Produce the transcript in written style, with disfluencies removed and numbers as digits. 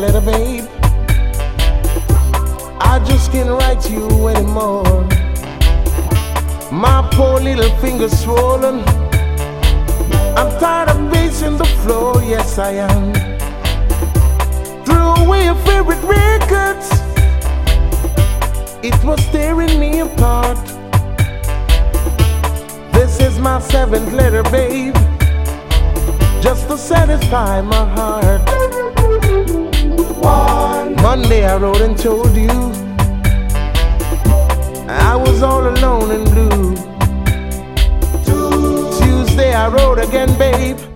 letter, babe. I just can't write you anymore. My poor little fingers swollen. I'm tired of pacing the floor, yes I am. Threw away your favorite records. It was tearing me apart. This is my 7th letter, babe, just to satisfy my heart. Monday I wrote and told you I was all alone and blue. Tuesday I wrote again, babe,